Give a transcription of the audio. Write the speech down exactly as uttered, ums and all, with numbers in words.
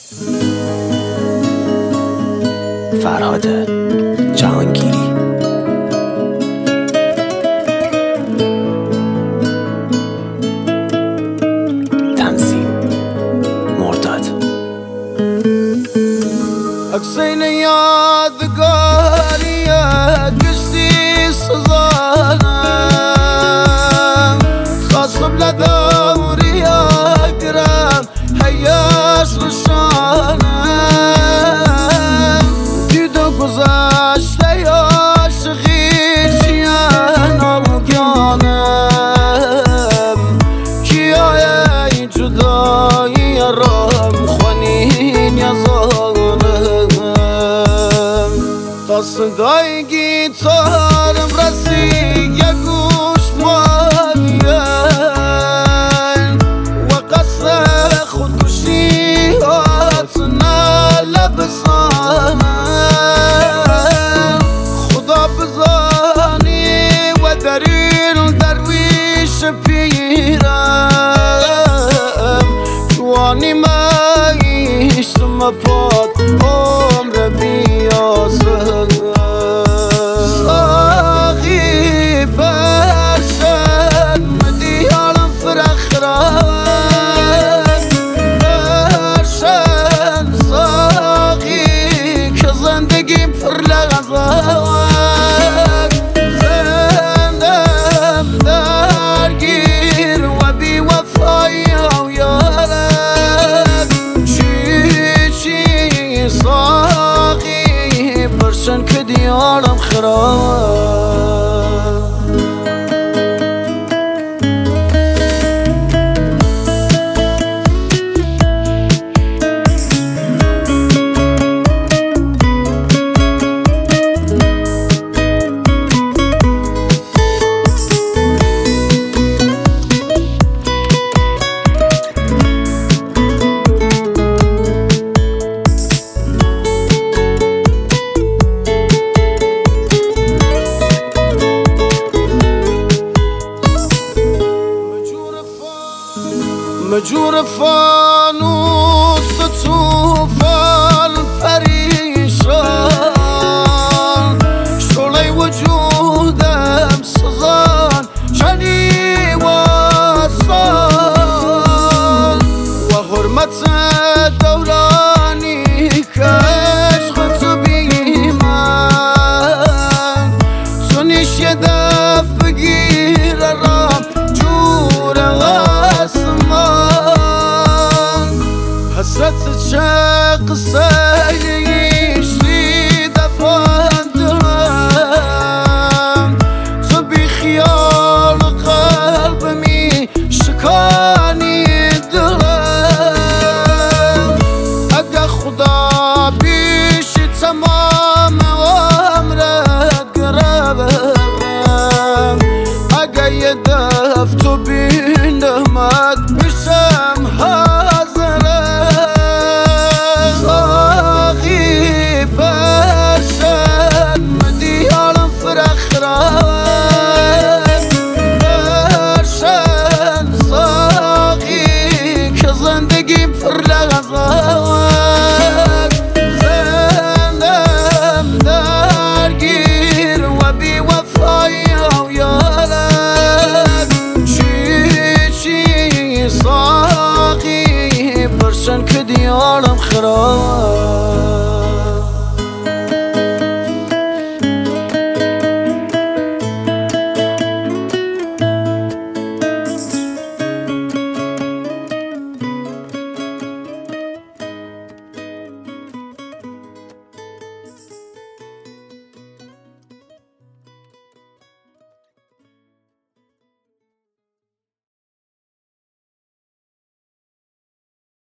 فرهاد جهانگیری. تنظیم مرداد. اکسین یادگاریه گشتی سزانم خاصم لدوری اگرم حیاس رشانم دیدو گذشته عاشقی چیان آگانم کیای جدایی رام خونین یزانم تا صدای گیتارم رسید یه گوش مانیم و قصد خودکشی هاتنا لبسانم خدا بزانی و دریل درویش پیرم جوانی مایشتم پاد عمر بیاسم ساقی برشن مدیالم فرخرم برشن ساقی که زندگیم پر لغزم زندم درگیر و بی وفایی و یارم چی چی ساقی برشن که دیارم خراب مجور فانوس طوفان پریشان شعله وجودم سزان چنی و سان و حرمت دورانی که عشق تو بی من تو نیش یه دف بگیر رام جور حسرت چه قصه ایشتی دفاندم تو بی خیال قلبمی شکانی دلم اگه خدا بیشی تمام عمرت گربم اگه یه دف تو بینمت میشم زندگیم پر لغزم زندم درگیر و بی وفایی و یارم چی چی ساقی برشن که دیارم خراب